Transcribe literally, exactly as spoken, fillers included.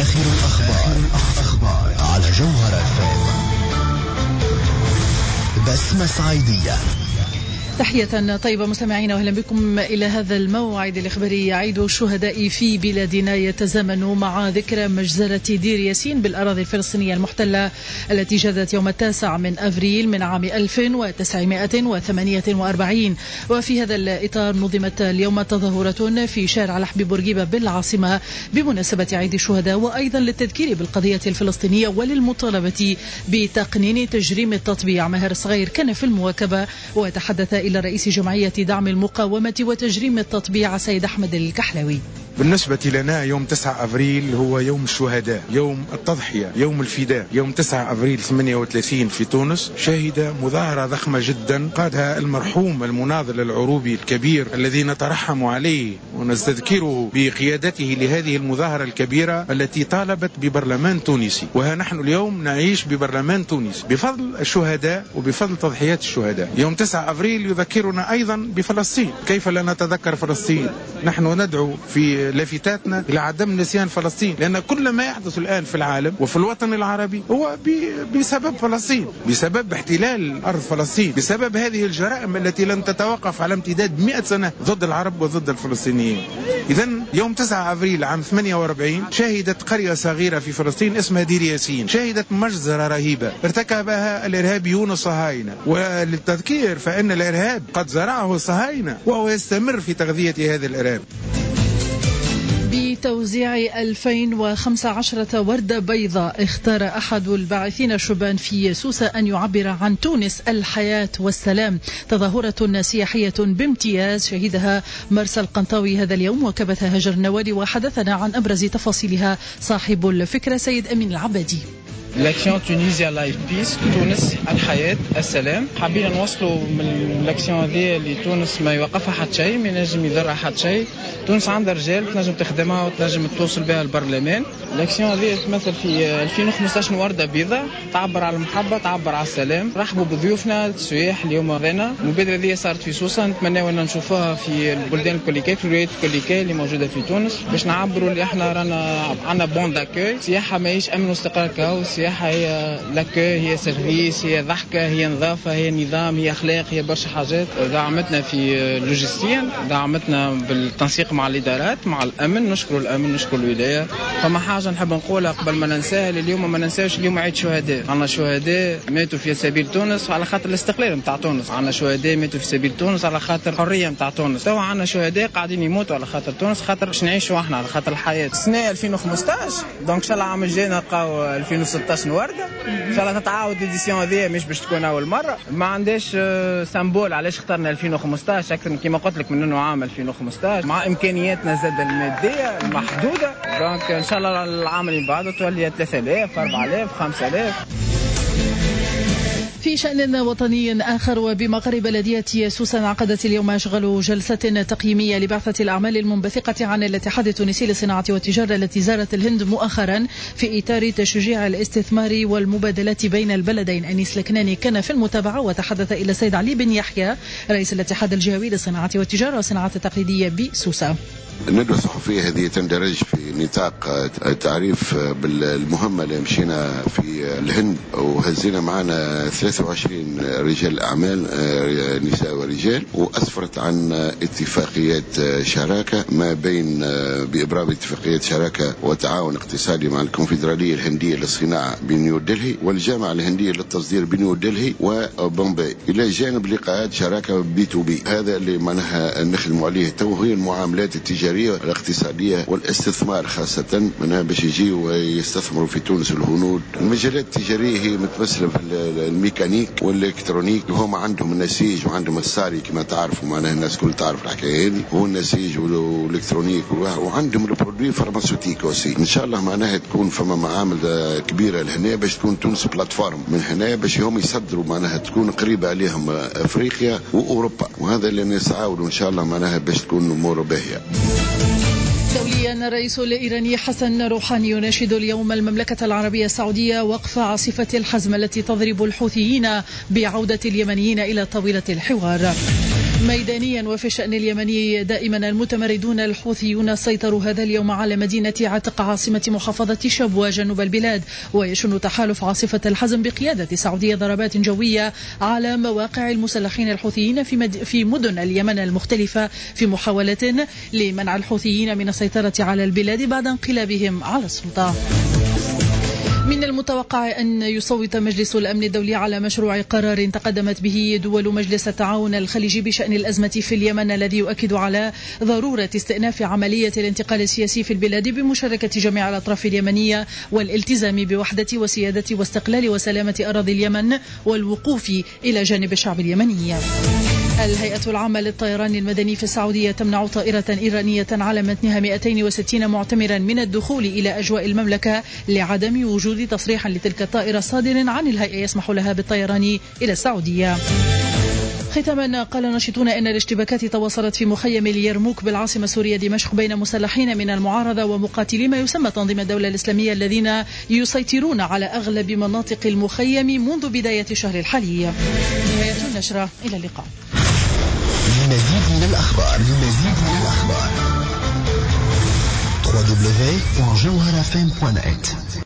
آخر الأخبار, الأخبار على جوهرة إف إم. بسمة صعيدية. تحية طيبة مستمعين، وأهلا بكم إلى هذا الموعد الإخباري. يعيد الشهداء في بلادنا يتزامن مع ذكرى مجزرة دير ياسين بالأراضي الفلسطينية المحتلة التي جدت يوم التاسع من أفريل من عام ألف وتسعمائة وثمانية وأربعين. وفي هذا الإطار نظمت اليوم تظاهرة في شارع لحبي بورقيبة بالعاصمة بمناسبة عيد الشهداء، وأيضا للتذكير بالقضية الفلسطينية وللمطالبة بتقنين تجريم التطبيع. ماهر صغير كان في المواكبة وتحدث إلى رئيس جمعية دعم المقاومة وتجريم التطبيع سيد أحمد الكحلاوي. بالنسبة لنا يوم تسعة أفريل هو يوم الشهداء، يوم التضحية، يوم الفداء. يوم تسعة أفريل ثمانية وثلاثين في تونس شهد مظاهرة ضخمة جدا قادها المرحوم المناضل العروبي الكبير الذي نترحم عليه ونستذكره بقيادته لهذه المظاهرة الكبيرة التي طالبت ببرلمان تونسي. وها نحن اليوم نعيش ببرلمان تونس بفضل الشهداء وبفضل تضحيات الشهداء. يوم تسعة أفريل يذكرنا أيضا بفلسطين. كيف لا نتذكر فلسطين؟ نحن ندعو في لافتاتنا إلى عدم نسيان فلسطين، لأن كل ما يحدث الآن في العالم وفي الوطن العربي هو بسبب فلسطين، بسبب احتلال أرض فلسطين، بسبب هذه الجرائم التي لن تتوقف على امتداد مئة سنة ضد العرب وضد الفلسطينيين. إذن يوم تسعة أفريل عام ثمانية وأربعين شهدت قرية صغيرة في فلسطين اسمها دير ياسين، شهدت مجزرة رهيبة ارتكبها الإرهابيون الصهاينة. وللتذكير فإن الإرهاب قد زرعه الصهاينة وهو يستمر في تغذية هذا الإرهاب. بتوزيع ألفين وخمسة عشر وردة بيضاء اختار أحد الباعثين الشبان في سوسة أن يعبر عن تونس الحياة والسلام. تظاهرة سياحية بامتياز شهدها مرسى القنطاوي هذا اليوم وكبثها هجر النوادي، وحدثنا عن أبرز تفاصيلها صاحب الفكرة سيد أمين العبادي. لاكسيون تونيزيا لايف بيس، تونس الحياة السلام. حابين نوصلوا من لاكسيون هذه لتونس ما يوقفها حد شيء، ما ينجم يضرها حد شيء. تونس عندها رجال تنجم تخدمها وتنجم توصل بها البرلمان. لاكسيون هذه تمثل في ألفين وخمسطاش وردة بيضاء تعبر على المحبة، تعبر على السلام. رحبوا بضيوفنا السياح اليوم هنا. المبادرة هذه صارت في سوسة، نتمنى أن نشوفوها في البلدان الكوليكي، في الولايات الكوليكي اللي موجودة في تونس، باش نعبروا اللي احنا رانا عندنا بون داكوي. سياحة ماهيش أمن واستقرار كهو، السياحة هي لاكو، هي سيرفيس، هي ضحكة، هي نظافة، هي نظام، هي أخلاق، هي برشا حاجات. دعمتنا في لوجستيا، دعمتنا بالتنسيق مع الإدارات، مع الأمن. نشكر الأمن، نشكر الولاية. فما حاجة نحب نقولها قبل ما ننساها، اليوم ما ننساوش اليوم عيد شهداء. عنا شهداء ماتوا في سبيل تونس على خاطر الاستقلال متاع تونس، عنا شهداء ماتوا في سبيل تونس على خاطر الحرية متاع تونس. توا عنا شهداء قاعدين يموتوا على خاطر تونس، خاطر باش نعيشوا احنا على خاطر الحياة. السنة ألفين وخمسطاش دونك إن شاء الله عام الجاي نلقاو ألفين وستطاش وردة. ان شاء الله تتعاود الاديسيون هذه، مش باش تكون اول مره. ما عنديش سامبول علاش اخترنا ألفين وخمسطاش اكثر من كما قلت لك من انه عام ألفين وخمسطاش مع امكانياتنا زاد الماديه المحدوده. دونك ان شاء الله العام اللي بعده تولي ثلاثة آلاف أربعة آلاف خمسة آلاف. في شأن وطني آخر، وبمقر بلدية سوسة انعقدت اليوم أشغل جلسة تقييمية لبعثة الأعمال المنبثقة عن الاتحاد التونسي للصناعة والتجارة التي زارت الهند مؤخرا في إطار تشجيع الاستثمار والمبادلات بين البلدين. أنيس لكناني كان في المتابعة وتحدث إلى السيد علي بن يحيى رئيس الاتحاد الجهوي للصناعة والتجارة والصناعة التقليدية بسوسة. الندوة الصحفية هذه تندرج في نطاق التعريف بالمهمة اللي مشينا في الهند وهزينا معنا ثلاثة وعشرين رجال أعمال نساء ورجال، وأسفرت عن اتفاقيات شراكة ما بين بإبرام اتفاقيات شراكة وتعاون اقتصادي مع الكونفدرالية الهندية للصناعة بنيو دلهي والجامعة الهندية للتصدير بنيو دلهي وبومباي، إلى جانب لقاءات شراكة بي تو بي. هذا اللي معناها نخدموا عليه تو، هي المعاملات التجارية الاقتصادية والاستثمار، خاصة منها باش يجيوا ويستثمروا في تونس الهنود. المجالات التجارية هي متمثلة في الميكانيك والإلكترونيك، وهم عندهم النسيج وعندهم الساري كما تعرفوا، معناها الناس كل تعرف الحكاية هذه، هو النسيج والإلكترونيك، وعندهم البرودوي فارماسيوتيك وسي. إن شاء الله معناها تكون فما معامل كبيرة لهنا باش تكون تونس بلاتفورم من هنا باش هم يصدروا، معناها تكون قريبة عليهم أفريقيا وأوروبا، وهذا اللي نسعاولوا إن شاء الله معناها باش تكون أمور باهية. دوليا، الرئيس الإيراني حسن روحاني يناشد اليوم المملكة العربية السعودية وقف عاصفة الحزم التي تضرب الحوثيين بعودة اليمنيين إلى طاولة الحوار. ميدانيا وفي الشأن اليمني دائما المتمردون الحوثيون سيطروا هذا اليوم على مدينة عتق عاصمة محافظة شبوة جنوب البلاد، ويشن تحالف عاصفة الحزم بقيادة السعودية ضربات جوية على مواقع المسلحين الحوثيين في, مد... في مدن اليمن المختلفة في محاولة لمنع الحوثيين من السيطرة على البلاد بعد انقلابهم على السلطة. من المتوقع أن يصوت مجلس الأمن الدولي على مشروع قرار تقدمت به دول مجلس التعاون الخليجي بشأن الأزمة في اليمن، الذي يؤكد على ضرورة استئناف عملية الانتقال السياسي في البلاد بمشاركة جميع الأطراف اليمنية والالتزام بوحدة وسيادة واستقلال وسلامة أراضي اليمن والوقوف إلى جانب الشعب اليمني. الهيئة العامة للطيران المدني في السعودية تمنع طائرة إيرانية على متنها مئتين وستين معتمرا من الدخول إلى أجواء المملكة لعدم وجود تصريح لتلك الطائرة صادر عن الهيئة يسمح لها بالطيران إلى السعودية. ختاما، قال ناشطون أن الاشتباكات تواصلت في مخيم اليرموك بالعاصمة السورية دمشق بين مسلحين من المعارضة ومقاتلي ما يسمى تنظيم الدولة الإسلامية الذين يسيطرون على أغلب مناطق المخيم منذ بداية الشهر الحالي. نهاية النشرة، إلى اللقاء. لمزيد من الأخبار لمزيد من الأخبار دبليو دبليو دبليو دوت جوهرة إف إم دوت نت.